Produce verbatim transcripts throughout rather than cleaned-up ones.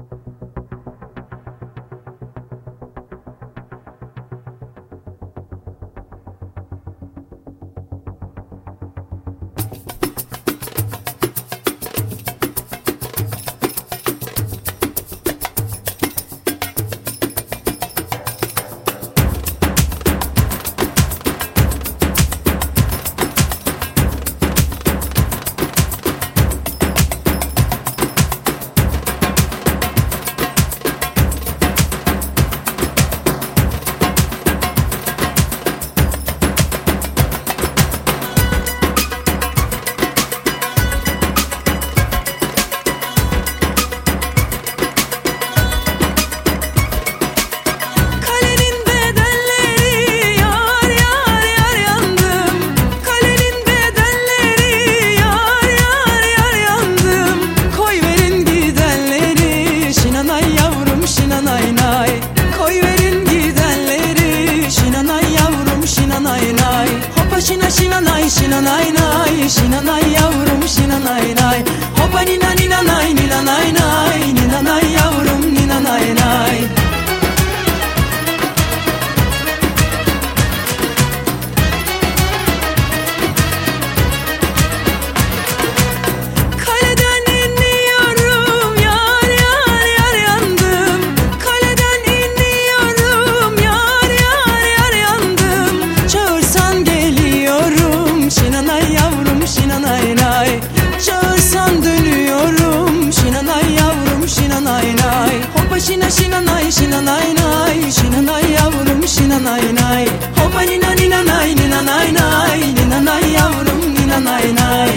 Şina şina nay şina nay nay şina nay yavrum şina nay nay. Hopa nina nina nay nina nay nay nina nay yavrum nina nay nay. Kaleden iniyorum yar yar yar yandım. Kaleden iniyorum yar yar yar yandım. Çağırsan geliyorum şina nay yavrum şina nay nay. Çağırsan dönüyorum şina nay yavrum şina nay nay. Hopa şina şina nay şina nay nay şina nay yavrum şina nay nay. Hopa nina nina nay nina nay nay nina nay yavrum nina nay nay.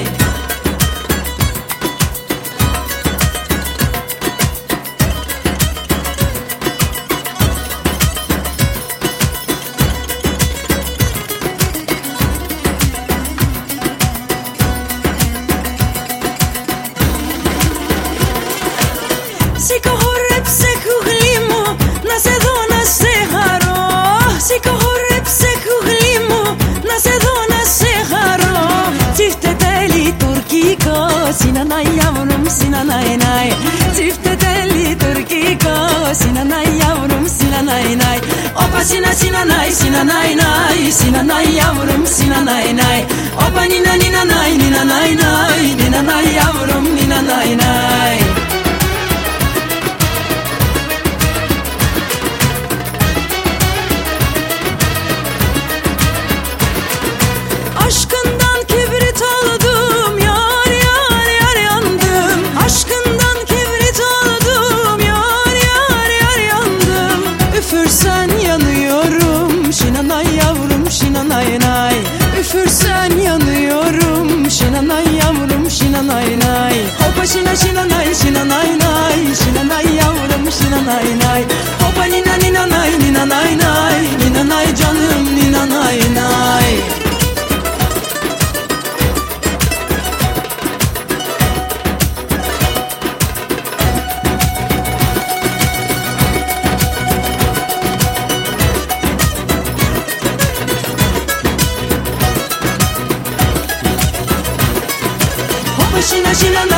Σήκω χορέψε κουγλί μου, να σε δω να σε χαρώ. Σήκω χορέψε κουγλί μου, να σε δω να σε χαρώ. Çifte telli turkiko, sinanay yavrum sinanay nay. Çifte telli turkiko, sinanay yavrum sinanay nay. Opa sina sinanay sinanay nay, sinanay yavrum sinanay nay. Opa nina nina nay nina nay nay, nina nay yavrum nina nay nay. Aşkından kibrit oldum yar yar yar yandım. Aşkından kibrit oldum yar yar yar yandım. Üfürsen yanıyorum şinanay yavrum şinanay nay. Üfürsen yanıyorum şinanay yavrum şinanay nay. Hopa şina şinanay şinanay nay şinanay yavrum şinanay nay. Hopa nina nina nay nina nay nay nina nay canım nina nay nay. Şina şina